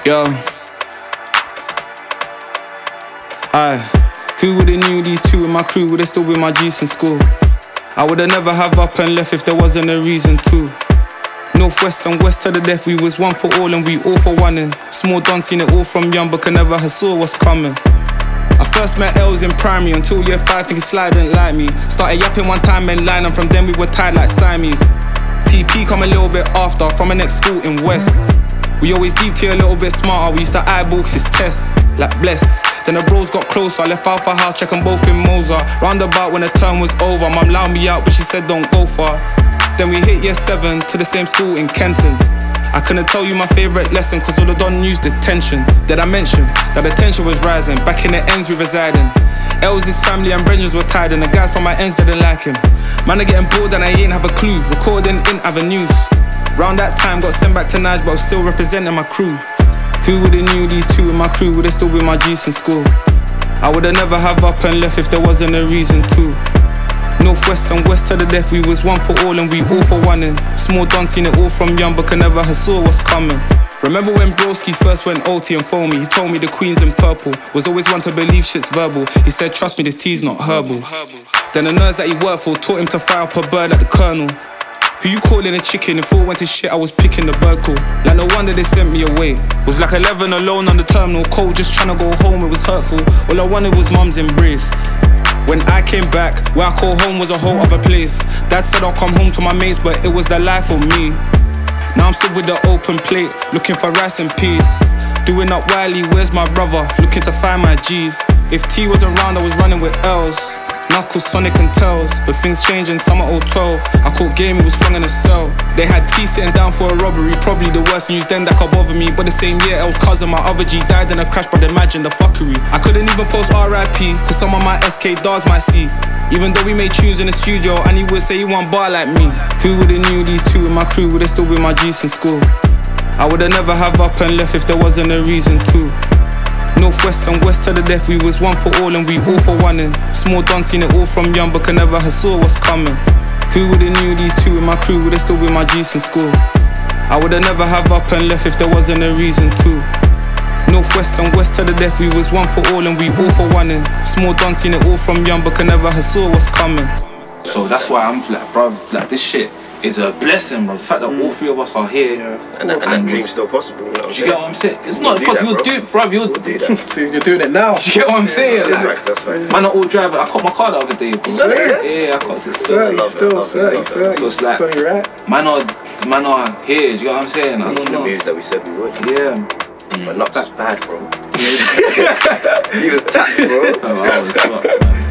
Yo. Aye. Who would've knew these two in my crew would've still been my G's in school? I would've never have up and left if there wasn't a reason to. Northwest and west to the death, we was one for all and we all for one. And small Don seen it all from young, but could never have saw what's coming. I first met Els in primary until year 5, thinking Sly didn't like me. Started yapping one time and line, and from then we were tied like Siamese. TP come a little bit after, from a next school in West. We always deep tier a little bit smarter, we used to eyeball his tests, like bless. Then the bros got closer, I left Alpha House, checking both in Moser. Roundabout when the term was over, mum allowed me out but she said don't go far. Then we hit year 7 to the same school in Kenton. I couldn't tell you my favourite lesson cause all the Don used detention. Did I mention that the tension was rising, back in the ends we residing. Els' family and brethren were tied and the guys from my ends didn't like him. Man are getting bored and I ain't have a clue, recording in avenues. Round that time got sent back to Nige but I was still representing my crew. Who would've knew these two in my crew would've still been my G's in school? I would've never have up and left if there wasn't a reason to. Northwest and west to the death, we was one for all and we all for one. And small Don seen it all from young but could never have saw what's coming. Remember when Broski first went OT and phoned me, he told me the Queen's in purple. Was always one to believe shit's verbal. He said trust me, this tea's not herbal. Then the nerds that he worked for taught him to fire up a bird at the colonel. Who you calling a chicken? If all went to shit, I was picking the bird call. Like no wonder they sent me away. Was like 11 alone on the terminal, cold, just trying to go home, it was hurtful. All I wanted was mum's embrace. When I came back, where I call home was a whole other place. Dad said I'll come home to my mates, but it was the life for me. Now I'm stood with the open plate, looking for rice and peas. Doing up Wiley, where's my brother? Looking to find my G's. If T was around, I was running with Els. Knuckles, Sonic and Tails, but things changed in summer 012. I caught game, he was flung in a cell. They had T sitting down for a robbery, probably the worst news then that could bother me. But the same year, Els' cousin, my other G, died in a crash, but imagine the fuckery. I couldn't even post RIP, cause some of my SK dogs might see. Even though we made tunes in the studio, and he would say he want bar like me. Who would've knew these two in my crew would've still been my G's in school? I would've never have up and left if there wasn't a reason to. Northwest and west to the death, we was one for all and we all for one. And small Don seen it all from young but could never have saw what's coming. Who would've knew these two in my crew would've still been my G's in school? I would've never have up and left if there wasn't a reason to. Northwest and west to the death, we was one for all and we all for one. And small Don seen it all from young but could never have saw what's coming. So that's why I'm like, bro, like this shit is a blessing, bro. The fact that all three of us are here, and that dream's still possible. You know what you get what I'm saying? It's not because you'll do it, bro. You'll do that. So you're doing it now. You get what I'm saying? That's facts. Man, are all driving. I caught my car the other day, bro. Yeah, I caught this. So it's like, right. man are here. Do you get what I'm saying? I don't know. The moves that we said we would. Yeah. But not that bad, bro. He was tapped, bro. I was fucked, man.